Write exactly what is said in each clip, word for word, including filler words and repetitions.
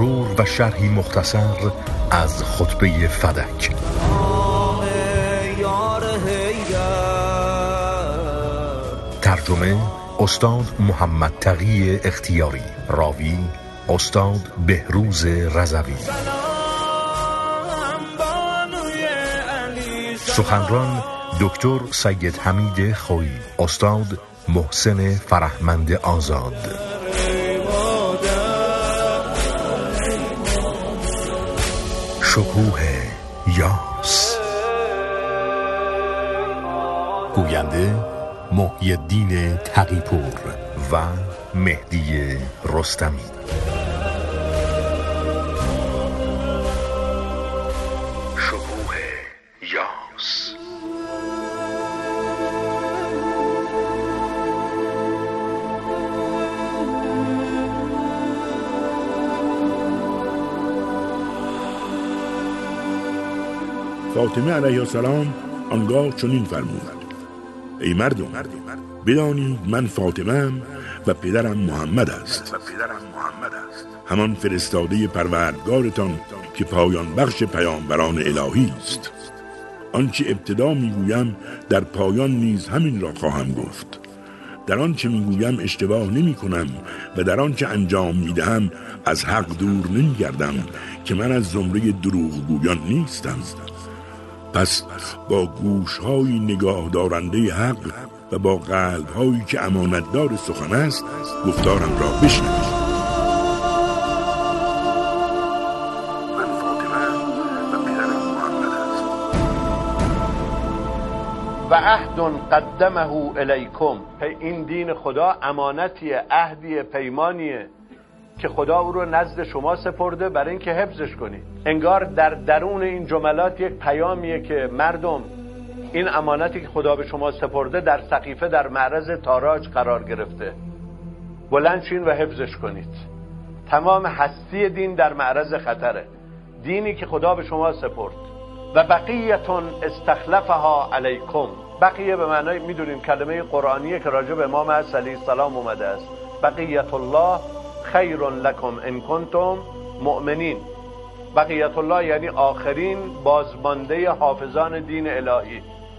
مرور و شرحی مختصر از خطبه فدک. ترجمه استاد محمد تقی اختیاری. راوی استاد بهروز رضوی. سخنران دکتر سید حمید خویی. استاد محسن فرهمند آزاد. شکوه یاس. گوینده محی الدین تقی‌پور و مهدی رستمی. شکوه یاس. فاطمه علیه السلام آنگاه چنین فرمود: ای مردم، بدانید من فاطمه‌ام و پدرم محمد است، همان فرستاده پروردگارتان که پایان بخش پیامبران الهی است. آنچه ابتدا میگویم در پایان نیز همین را خواهم گفت. در آنچه میگویم اشتباه نمی کنم و در آنچه انجام میدهم از حق دور نمیگردم که من از زمره دروغگویان نیستم. پس با گوش‌های نگاه دارنده حق و با قلب‌هایی که امانتدار سخن است گفتارم را بشنوید. من فاطمه و پدرم محمد است. و عهد قدمه الیکم. این دین خدا امانتیه، عهدیه، پیمانیه که خدا او رو نزد شما سپرده برای اینکه حفظش کنید. انگار در درون این جملات یک پیامیه که مردم، این امانتی که خدا به شما سپرده در سقیفه در معرض تاراج قرار گرفته، بلند شین و حفظش کنید. تمام هستی دین در معرض خطره. دینی که خدا به شما سپرد. و بقیتون استخلفها علیکم. بقیه به معنای میدونیم کلمه قرآنیه که راجع به امام علیه السلام اومده است. بقیت الله خیر لکم ان کنتم مؤمنین. بقیت الله یعنی آخرین بازمانده حافظان دین الهی،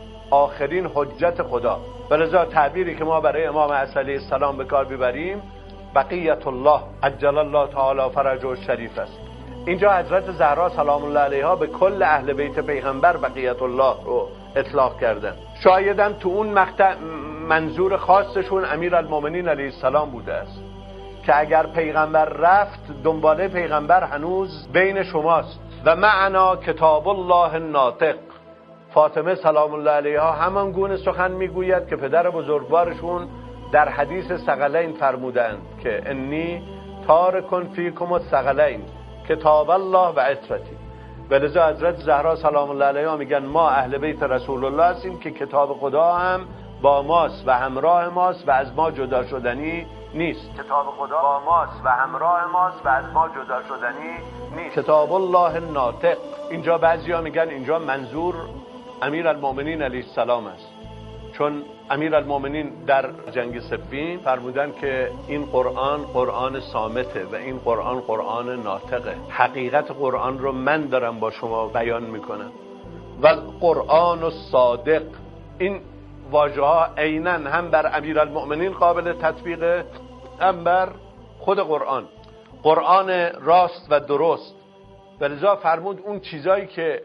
آخرین حجت خدا. ولذا تعبیری که ما برای امام علیه السلام به کار ببریم بقیت الله عجل الله تعالی فرجه الشریف است. اینجا حضرت زهرا سلام الله علیها به کل اهل بیت پیغمبر بقیت الله رو اطلاق کردن. شایدم تو اون مقطع منظور خاصشون امیرالمومنین علیه السلام بوده است که اگر پیغمبر رفت دنباله پیغمبر هنوز بین شماست. و معنا کتاب الله الناطق. فاطمه سلام الله علیها همان گونه سخن میگوید که پدر بزرگوارشون در حدیث ثقلین فرمودند که انی تارکن فیکم الثقلین کتاب الله و عترتی. ولذا حضرت زهرا سلام الله علیها میگن ما اهل بیت رسول الله هستیم که کتاب خدا هم با ماست و همراه ماست و از ما جدا شدنی نیست. کتاب خدا با ماست و همراه ماست و از ما جدا شدنی نیست. کتاب الله الناطق. اینجا بعضیا میگن اینجا منظور امیرالمومنین علیه السلام است، چون امیرالمومنین در جنگ صفین فرمودن که این قرآن قرآن صامته و این قرآن قرآن ناطقه. حقیقت قرآن رو من دارم با شما بیان میکنم. و قرآن الصادق. این واژه ها عیناً هم بر امیرالمؤمنین قابل تطبیقه هم بر خود قرآن. قرآن راست و درست. ولذا فرمود اون چیزایی که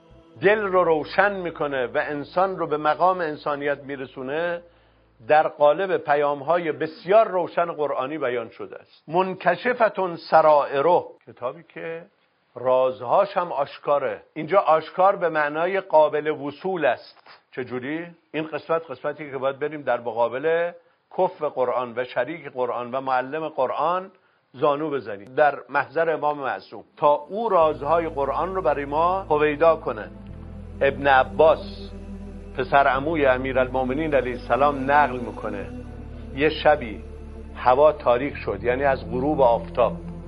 دل رو روشن میکنه و انسان رو به مقام انسانیت میرسونه در قالب پیام‌های بسیار روشن قرآنی بیان شده است. منکشفتون سرائره. کتابی که رازهاش هم آشکاره. اینجا آشکار به معنای قابل وصول است. چجوری؟ این قسمت قسمتی که باید بریم در مقابل کف قرآن و شریک قرآن و معلم قرآن زانو بزنیم در محضر امام معصوم تا او رازهای قرآن رو برای ما هویدا کنه. ابن عباس پسر عموی امیرالمومنین علیه السلام نقل میکنه یه شبی هوا تاریک شد، یعنی از غروب آفتاب،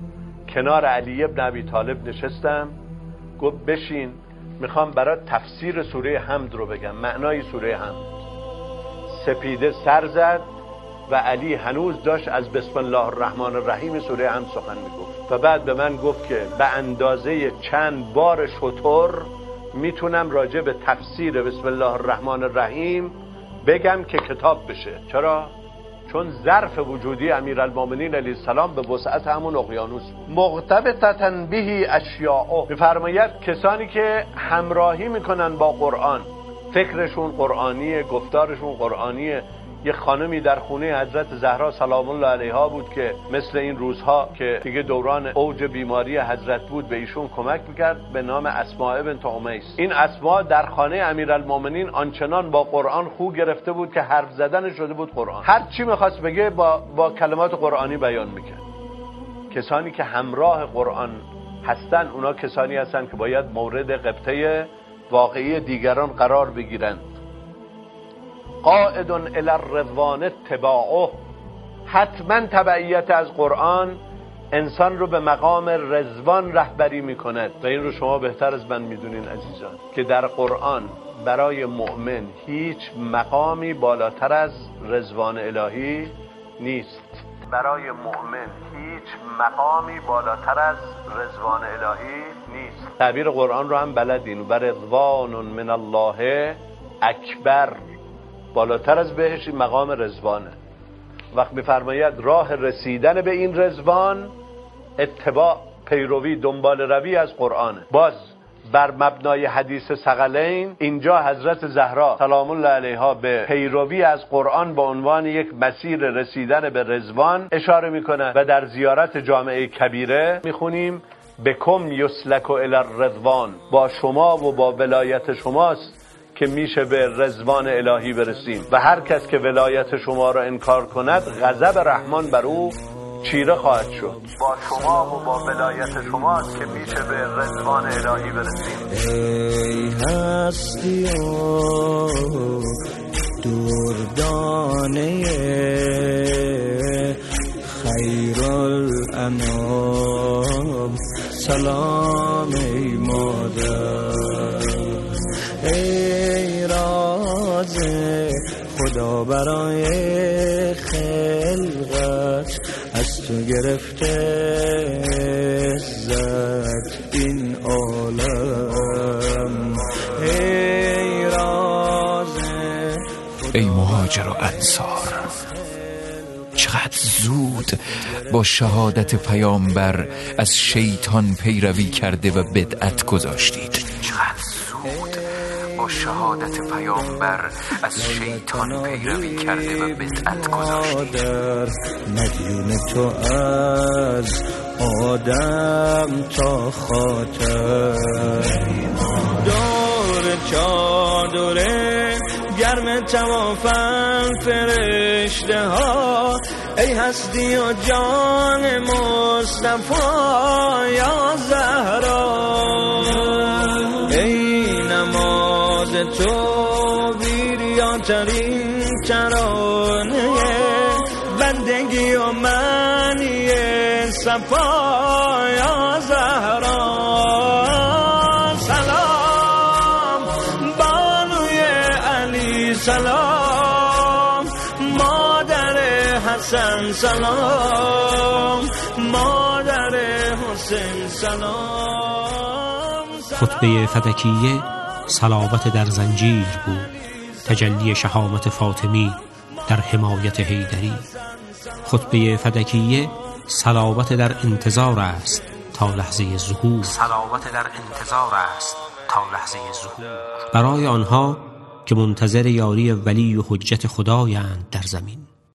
کنار علی ابن ابی طالب نشستم، گفت بشین میخوام برات تفسیر سوره حمد رو بگم، معنای سوره حمد. سپیده سر زد، و علی هنوز داشت از بسم الله الرحمن الرحیم سوره هم سخن میگفت و بعد به من گفت که به اندازه چند بار شتر میتونم راجع به تفسیر بسم الله الرحمن الرحیم بگم که کتاب بشه. چرا؟ چون ظرف وجودی امیرالمومنین علیه السلام به وسعت همون اقیانوس بود. مغتبطة به اشیاء، میفرماید کسانی که همراهی میکنن با قرآن، فکرشون قرآنیه، گفتارشون قرآنیه. یه خانمی در خونه حضرت زهرا سلام الله علیها بود که مثل این روزها که دیگه دوران اوج بیماری حضرت بود به ایشون کمک میکرد، به نام اسماء بنت امیس. این اسماء در خانه امیرالمومنین آنچنان با قرآن خو گرفته بود که حرف زدن شده بود قرآن، هر چی میخواست بگه با, با کلمات قرآنی بیان میکرد. کسانی که همراه قرآن هستن اونا کسانی هستن که باید مورد غبطه واقعی دیگران قرار بگیرند. قائد الی الرضوان اتباعه، حتما تبعیت از قرآن انسان رو به مقام رضوان رهبری میکند و این رو شما بهتر از من میدونین عزیزان که در قرآن برای مؤمن هیچ مقامی بالاتر از رضوان الهی نیست. برای مؤمن هیچ مقامی بالاتر از رضوان الهی نیست. تعبیر قرآن رو هم بلدین، و رضوان من الله اکبر، بالاتر از بهش مقام رضوانه. وقت میفرماید راه رسیدن به این رضوان اتباع، پیروی، دنبال روی از قرآنه. باز بر مبنای حدیث ثقلین اینجا حضرت زهرا سلام الله علیها به پیروی از قرآن به عنوان یک مسیر رسیدن به رضوان اشاره میکنه و در زیارت جامعه کبیره میخونیم بکم یسلک الی الرضوان، با شما و با ولایت شماست که میشه به رضوان الهی برسیم و هر کس که ولایت شما را انکار کند غضب رحمان بر او چیره خواهد شد. با شما و با ولایت شماست که میشه به رضوان الهی برسیم. ای هستی و دردانه خیرالانام، سلام ای مادر. ای راز خدا برای خلقت، از تو گرفته عزت این عالم. ای راز ای مهاجر و انصار، چقدر زود با شهادت پیامبر از شیطان پیروی کرده و بدعت گذاشتید. چقدر زود با شهادت پیامبر از شیطان پیروی کرده و بدعت گذاشتید. مدیون تو از آدم تا خاطر، دور چادره گرم توافن فرشته ها. ای هستی و جان مصطفی یا زهرا، ای نماز تو بیریاترین ترانه بندگی و معنی صفا یا زهرا. سلام بانوی علی، سلام مادر حسن، سلام مادر حسین، سلام. خطبه فدکیه صلابت در زنجیر بود، تجلی شهامت فاطمی در حمایت حیدری. خطبه فدکیه صلابت در انتظار است تا لحظه ظهور، صلابت در انتظار است تا لحظه ظهور برای آنها که منتظر یاری ولی و حجت خدایند در زمین.